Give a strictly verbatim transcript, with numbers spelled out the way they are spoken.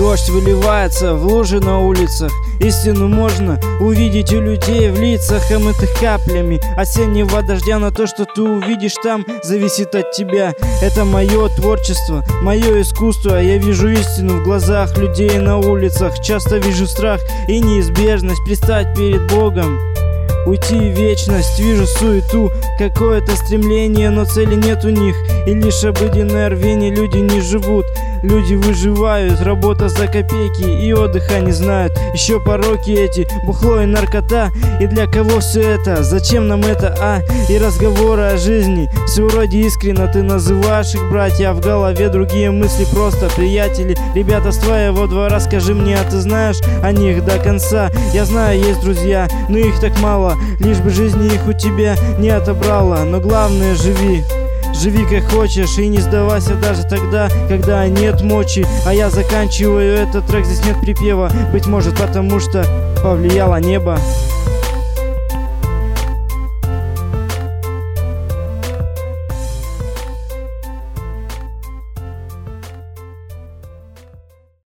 Дождь выливается в лужи на улицах. Истину можно увидеть у людей в лицах, омытых каплями осеннего дождя. Но то, что ты увидишь там, зависит от тебя. Это мое творчество, мое искусство. Я вижу истину в глазах людей на улицах. Часто вижу страх и неизбежность предстать перед Богом, уйти в вечность. Вижу суету, какое-то стремление, но цели нет у них. И лишь обыденное рвение. Люди не живут, люди выживают. Работа за копейки и отдыха не знают. Еще пороки эти, бухло и наркота. И для кого все это? Зачем нам это, а? И разговоры о жизни все вроде искренно. Ты называешь их братья, а в голове другие мысли. Просто приятели, ребята с твоего двора. Скажи мне, а ты знаешь о них до конца? Я знаю, есть друзья, но их так мало. Лишь бы жизни их у тебя не отобрала. Но главное, живи, живи как хочешь и не сдавайся даже тогда, когда нет мочи. А я заканчиваю этот трек, здесь нет припева. Быть может, потому что повлияло небо.